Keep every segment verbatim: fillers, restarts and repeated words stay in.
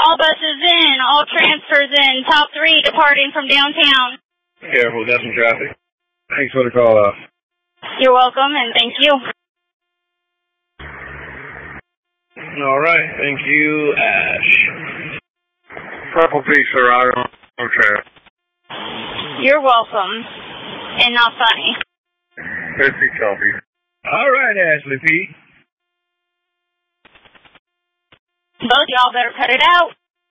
All buses in, all transfers in, top three departing from downtown. Careful, got some traffic. Thanks for the call off. You're welcome, and thank you. All right, thank you, Ash. Purple Peak, Serato. Okay. You're welcome, and not funny. Red Peak Coffee. All right, Ashley P. Both y'all better cut it out.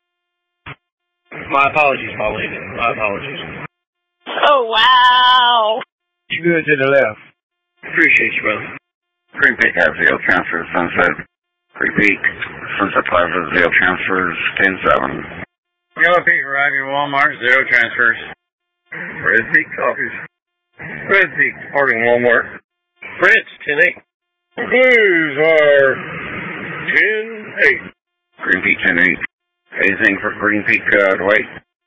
My apologies, Pauline. My apologies. Oh, wow. You good to the left. Appreciate you, brother. Green Peak has zero transfers, Sunset. Green Peak, Sunset Plaza, zero transfers, ten seven. Yellow Peak arriving at Walmart, zero transfers. Red Peak Coffees. Red Peak departing Walmart. French, ten eight. Blues are ten eight. Green Peak, ten eight. Anything for Green Peak, uh, Dwight?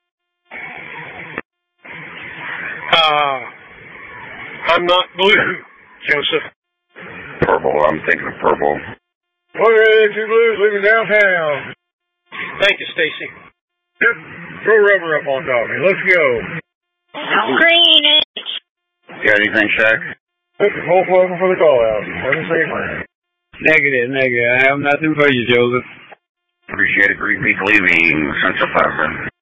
Uh, I'm not blue, Joseph. Purple, I'm thinking of purple. Okay, two blues leaving downtown. Thank you, Stacy. Yep, throw rubber up on top of me. Let's go. Greenwich. You got anything, Shaq? Both welcome for the call out. Have a safe one. Negative, negative. I have nothing for you, Joseph. Appreciate it, Green Peak leaving Central Plaza.